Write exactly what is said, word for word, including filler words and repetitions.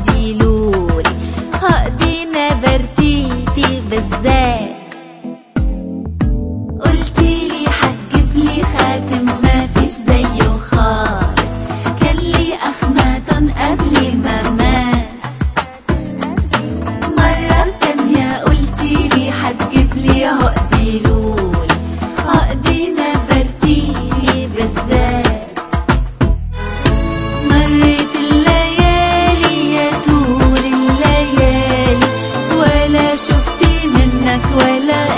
عقدي لولي، عقدي نفرتيتي بالذات. قلتيلي حتجيبلي خاتم ما فيش زيه خالص، كان لي أخناتن قبل ما مات. مرة تانية قلتيلي حتجيبلي عقدي لولي،